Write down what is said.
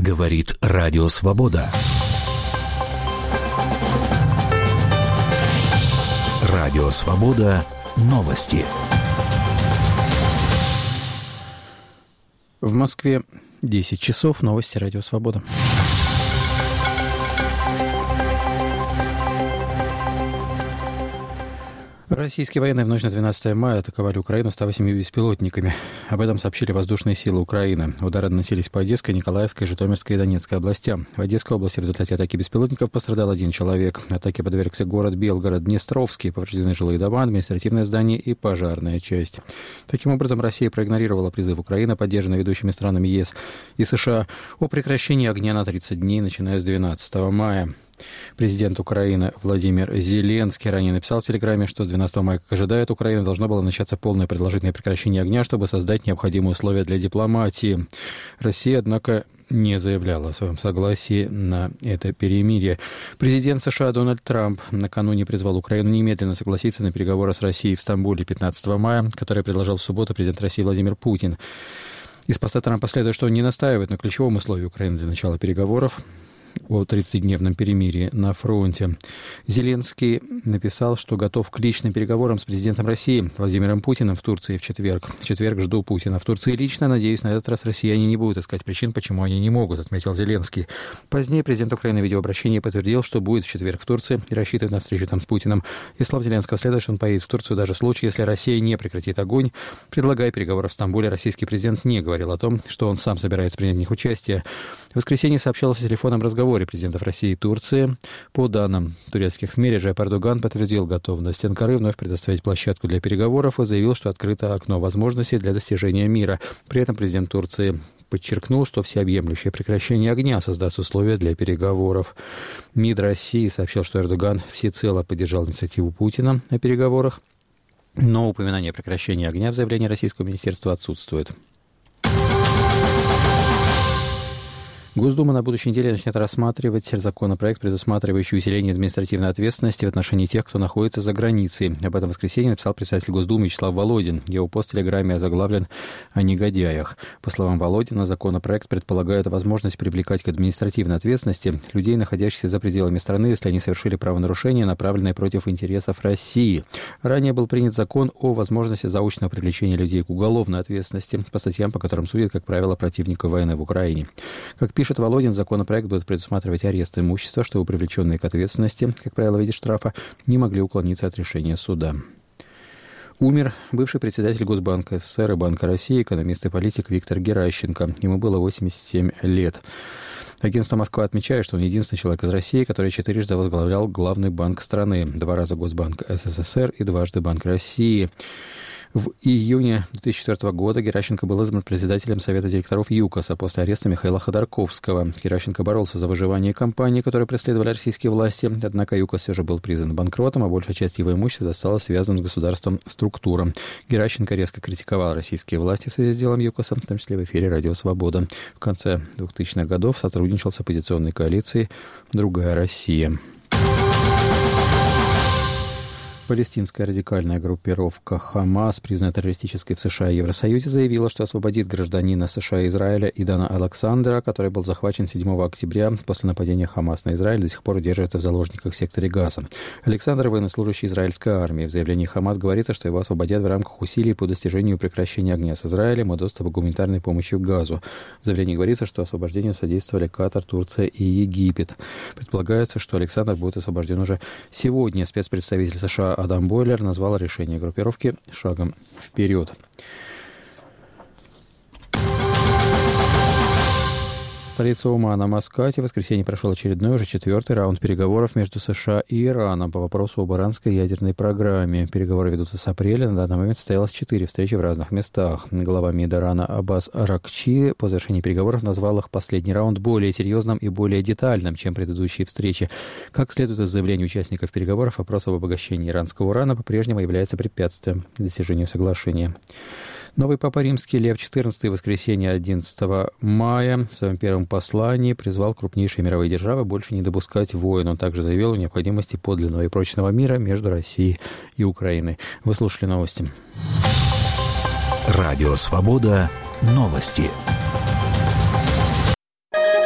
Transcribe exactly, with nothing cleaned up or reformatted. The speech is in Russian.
Говорит Радио Свобода. Радио Свобода. Новости. В Москве десять часов. Новости Радио Свобода. Российские военные в ночь на двенадцатое мая атаковали Украину ста восемью беспилотниками. Об этом сообщили воздушные силы Украины. Удары наносились по Одесской, Николаевской, Житомирской и Донецкой областям. В Одесской области в результате атаки беспилотников пострадал один человек. Атаке подвергся город Белгород-Днестровский. Повреждены жилые дома, административное здание и пожарная часть. Таким образом, Россия проигнорировала призыв Украины, поддержанный ведущими странами ЕС и США, о прекращении огня на тридцать дней, начиная с двенадцатого мая. Президент Украины Владимир Зеленский ранее написал в Телеграме, что с двенадцатого мая, как ожидает Украина, должно было начаться полное предложительное прекращение огня, чтобы создать необходимые условия для дипломатии. Россия, однако, не заявляла о своем согласии на это перемирие. Президент США Дональд Трамп накануне призвал Украину немедленно согласиться на переговоры с Россией в Стамбуле пятнадцатого мая, которые предложил в субботу президент России Владимир Путин. Из поста Трампа следует, что он не настаивает на ключевом условии Украины для начала переговоров о тридцатидневном перемирии на фронте. Зеленский написал, что готов к личным переговорам с президентом России Владимиром Путиным в Турции в четверг. В четверг жду Путина в Турции лично. Надеюсь, на этот раз россияне не будут искать причин, почему они не могут, отметил Зеленский. Позднее президент Украины в видеообращении подтвердил, что будет в четверг в Турции и рассчитывает на встречу там с Путиным. Из слов Зеленского следует, что он поедет в Турцию даже в случае, если Россия не прекратит огонь. Предлагая переговоры в Стамбуле, российский президент не говорил о том, что он сам собирается принять в них участие. В воскресенье сообщалось о телефонном разговоре президентов России и Турции. По данным турецких СМИ, Реджеп Эрдоган подтвердил готовность Анкары вновь предоставить площадку для переговоров и заявил, что открыто окно возможностей для достижения мира. При этом президент Турции подчеркнул, что всеобъемлющее прекращение огня создаст условия для переговоров. МИД России сообщил, что Эрдоган всецело поддержал инициативу Путина о переговорах, но упоминание прекращения огня в заявлении российского министерства отсутствует. Госдума на будущей неделе начнет рассматривать законопроект, предусматривающий усиление административной ответственности в отношении тех, кто находится за границей. Об этом в воскресенье написал председатель Госдумы Вячеслав Володин. Его пост в Телеграме озаглавлен «О негодяях». По словам Володина, законопроект предполагает возможность привлекать к административной ответственности людей, находящихся за пределами страны, если они совершили правонарушение, направленное против интересов России. Ранее был принят закон о возможности заочного привлечения людей к уголовной ответственности по статьям, по которым судят, как правило, противников войны в Украине. Как пишет Володин, законопроект будет предусматривать арест имущества, чтобы привлеченные к ответственности, как правило, в виде штрафа, не могли уклониться от решения суда. Умер бывший председатель Госбанка СССР и Банка России, экономист и политик Виктор Геращенко. Ему было восемьдесят семь лет. Агентство «Москва» отмечает, что он единственный человек из России, который четырежды возглавлял главный банк страны. Два раза Госбанк СССР и дважды Банк России. В июне две тысячи четвёртого года Геращенко был избран председателем Совета директоров ЮКОСа после ареста Михаила Ходорковского. Геращенко боролся за выживание компании, которые преследовали российские власти, однако ЮКОС все же был признан банкротом, а большая часть его имущества досталась связанным с государством структурам. Геращенко резко критиковал российские власти в связи с делом ЮКОСа, в том числе в эфире «Радио Свобода». В конце двухтысячных годов сотрудничал с оппозиционной коалицией «Другая Россия». Палестинская радикальная группировка «Хамас», признанная террористической в США и Евросоюзе, заявила, что освободит гражданина США и Израиля Идана Александера, который был захвачен седьмого октября после нападения Хамас на Израиль, до сих пор удерживается в заложниках в секторе Газа. Александр – военнослужащий израильской армии. В заявлении Хамас говорится, что его освободят в рамках усилий по достижению прекращения огня с Израилем и доступа к гуманитарной помощи в Газу. В заявлении говорится, что освобождению содействовали Катар, Турция и Египет. Предполагается, что Александр будет освобожден уже сегодня. Спецпредставитель США Адам Бойлер назвал решение группировки шагом вперед. В столице Омана, Маскате, в воскресенье прошел очередной, уже четвертый раунд переговоров между США и Ираном по вопросу об иранской ядерной программе. Переговоры ведутся с апреля. На данный момент состоялось четыре встречи в разных местах. Глава МИД Ирана Аббас Аракчи по завершении переговоров назвал их последний раунд более серьезным и более детальным, чем предыдущие встречи. Как следует из заявлений участников переговоров, вопрос об обогащении иранского урана по-прежнему является препятствием к достижению соглашения. Новый папа римский Лев четырнадцатый в воскресенье одиннадцатого мая в своем первом послании призвал крупнейшие мировые державы больше не допускать войн. Он также заявил о необходимости подлинного и прочного мира между Россией и Украиной. Вы слушали новости. Радио «Свобода». Новости.